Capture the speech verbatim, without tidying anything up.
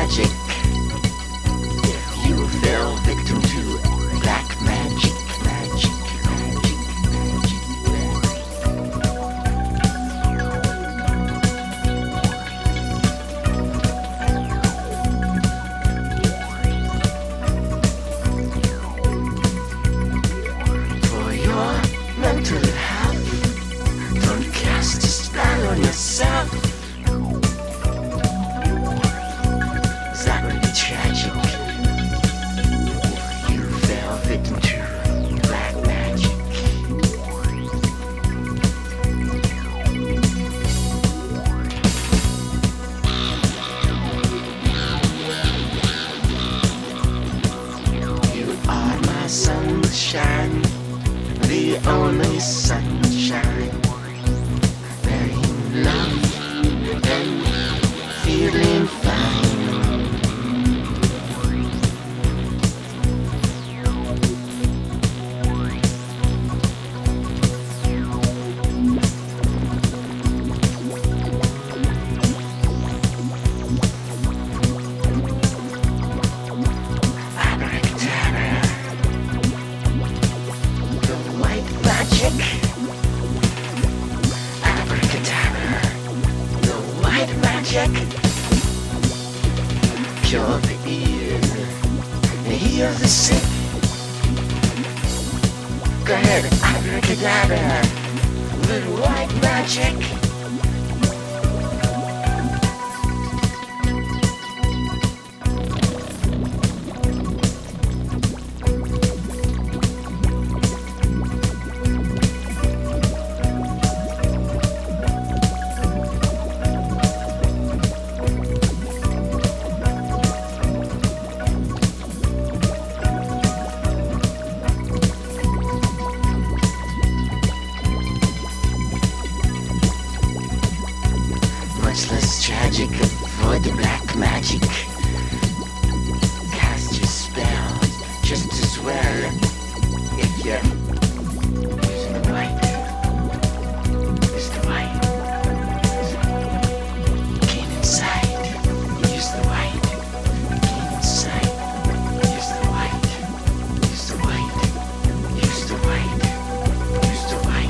tragic if you fell victim to black magic, magic, magic, magic. For your mental health, don't cast a spell on yourself. That would be tragic if you fell victim to black magic. You are my sunshine, the only sunshine. Very love and feeling fine. Abracadabra, the white magic, cure the ill, heal the sick. Go ahead, abracadabra, the white magic. Much less tragic, avoid the black magic. Cast your spells just as well if you're using the white. Use the white. Gain inside. Use the white. Gain inside. Use the white. Use the white. Use the white. Use the white.